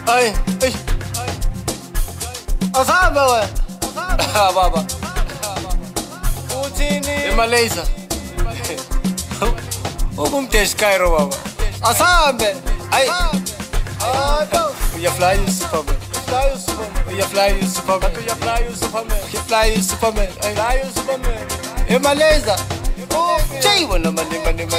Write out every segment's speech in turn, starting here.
Ay, ay. Asamba we. Baba. Uthini? Emaleza. Ukumtesh Cairo baba. Asambe. Ay. You fly you Superman. You fly you Superman. You fly you Superman. You fly you Superman. You fly you Superman. Emaleza. Jay wanna money.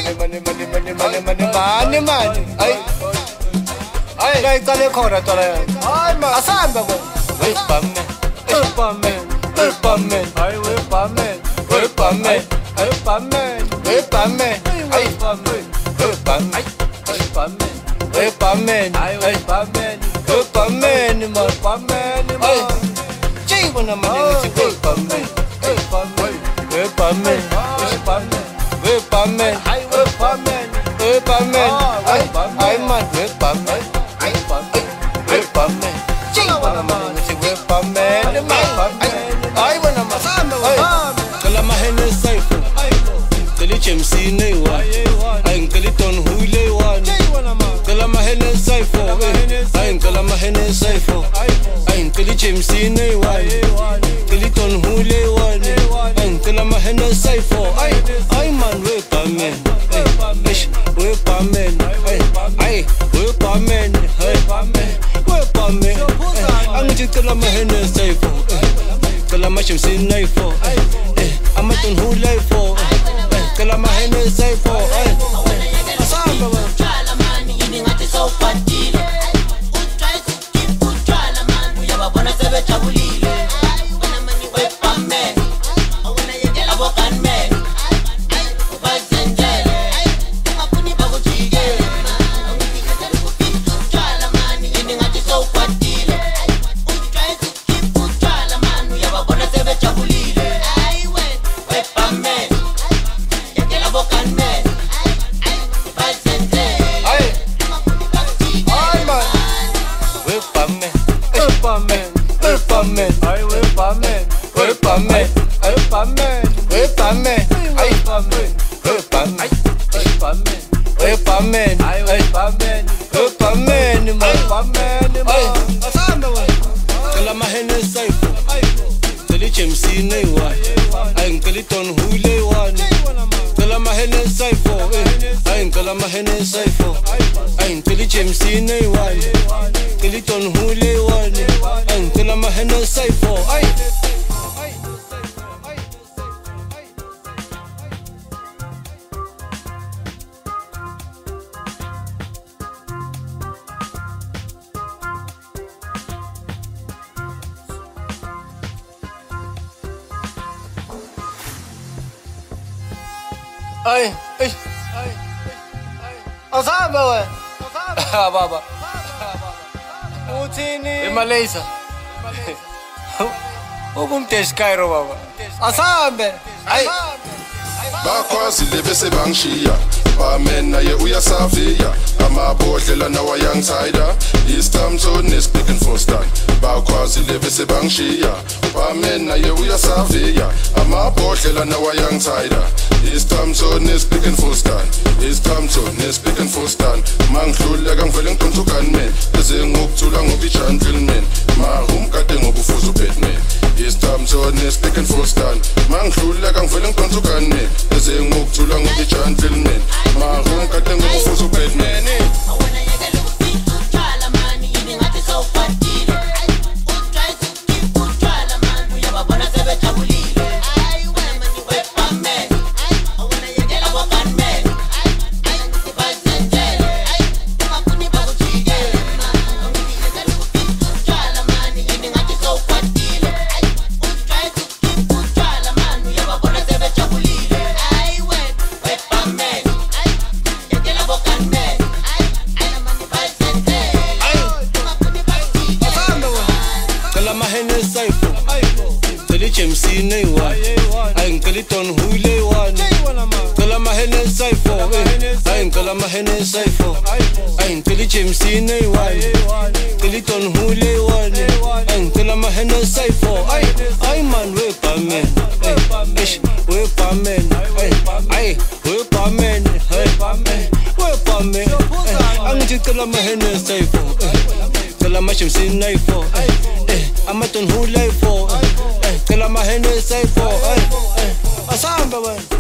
Ay. Ay, like tale khora tale. Ay ma. Asamba we. Wait for me. Wait for me. Wait for me. Ay wait for me. Wait for me. Wait for me. Wait for me. Ay for me. Wait for me. Wait for me. Wait for me. Ay wait for me. Wait for me. More for me. Ay. Jay wanna money. Wait for me. Wait for me. Wait for me. Wait for me. Wait for me. Ay wait for me. Wait for me. Ay man. Wait for me. Ay for me. Wait for me. Jay wanna money. Wait for me. Ay wanna money. Kala mahene saifu. Kali chemsi newa. Ay kali ton hule wan. Kala mahene saifu. Ay kala mahene saifu. Ay kali chemsi newa. Kali ton hule wan. Ay kala mahene saifu. Ay man we pa men. We pa men. Ay we pa men. We pa men. Ang kala mahene saifu. Kala machemsi newa. I'm a ton who life for. Kala mahene say for. Asamba we. Utshwala mani yini ngathi sowukwatile. Utry to utshwala mani uyababona sebejabulile. Wena mani wepamen. Awuna yekela bokanmen. Ubazenzele. Ungafuni bakujikele. Ungikhetela ukufika utshwala mani yini ngathi sowukwatile. Utry to utshwala mani uyababona sebejabulile. Kala mahene saifu. Kali chemsi newa. Ay kali ton hule wan. Kala mahene saifu. Ay kala mahene saifu. Ay kali chemsi newa. Kali ton hule wan. Ay kala mahene saifu. Ay. Ay, ay. Asamba we. Baba. Uthini? Emaleza. Ukumtesh Cairo baba. Asambe. Ay. Bakwazile bese bangishiya bamena ye uyasaviya amabhodlela nawa young sider this time zone is speaking for stand bakwazile bese bangishiya bamena ye uyasaviya amabhodlela nawa young sider this time zone is speaking for stand this time zone is speaking for stand mangidluleka ngivele ngiqonthukani men bese ngokuthula ngoba i-gentleman mahum kade ngobufuza uBatman this time zone is speaking for stand mangidluleka ngivele ngiqonthukani men bese ngokuthula ngoba i-gentleman mahum kade ngobufuza uBatman awuna yekela ukufika utshwala mani yini ngathi sowukwatile. Utry to utshwala mani uyababona sebejabulile. Wena mani wepamen. Awuna yekela bokanmen. Ubazenzele. Ungafuni bakujikele. Ungikhetela ukufika utshwala mani yini ngathi sowukwatile. Utry to utshwala mani uyababona sebejabulile. Wena wepamen. Yekela bokanmen. Kala mahene saifu. Kali chemsi newa. Ay kali ton hule wan. Kala mahene saifu. Ay kala mahene saifu. Ay kali chemsi newa. Kali ton hule wan. Ay kala mahene saifu. Ay man we pa men. We pa men. Ay we pa men. We pa men. Ang kala mahene saifu. Kala MC nayfo amaton hulay fo cela mahene sayfo asamba wena